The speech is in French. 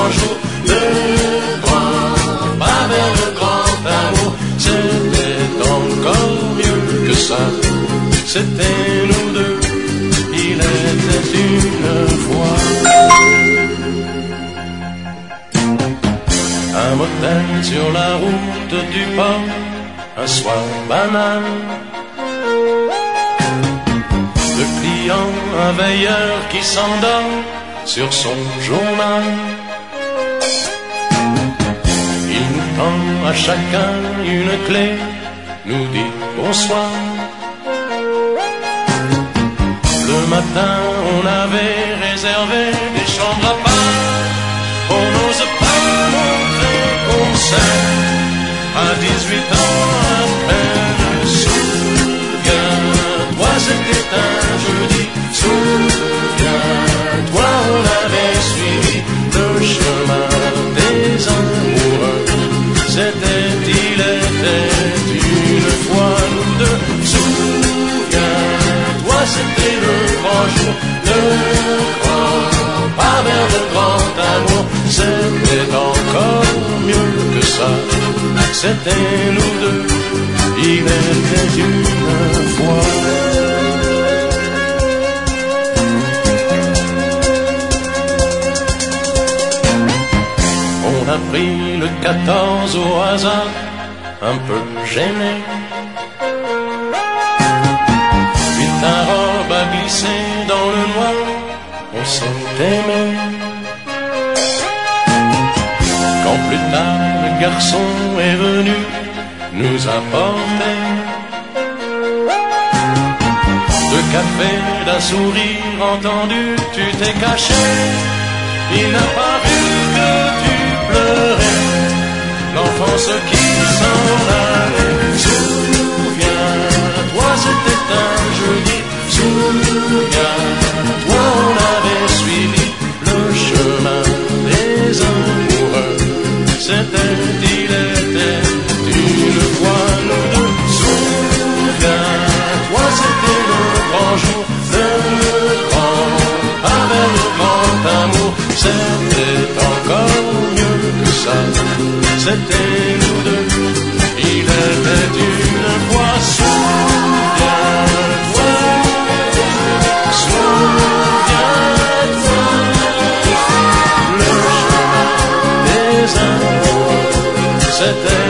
grand jour, le grand pas vers le grand amour. C'était encore mieux que ça, c'était nous deux, il était une fois. Un motel sur la route du port, un soir banal. Le client, un veilleur qui s'endort sur son journal. Il nous tend à chacun une clé, nous dit bonsoir. Le matin, on avait réservé des chambres à part. On n'ose pas montrer qu'on s'aime à 18 ans à peine. Souviens-toi, c'était un jeudi. Souviens-toi, on avait suivi le chemin des amoureux. C'était, il était une fois nous deux. Souviens-toi, c'était le grand jour, le grand pas vers le grand amour. C'était encore mieux que ça, c'était nous deux, il était une fois. On a pris le 14 au hasard, un peu gêné. Puis ta robe a glissé dans le noir, on s'est aimé. Quand plus tard le garçon est venu nous apporter deux cafés, d'un sourire entendu, tu t'es caché. Il n'a pas vu que tu pleurais, l'enfance qui s'en allait. Souviens-toi, c'était un jeudi. Souviens-toi, on avait suivi le chemin des amoureux. C'était, il était une fois nous deux. Souviens-toi, c'était le grand jour, le grand avec le grand amour. C'était encore mieux que ça, c'était nous deux, il était une fois. Souviens-toi, souviens-toi, le chemin des amours, c'était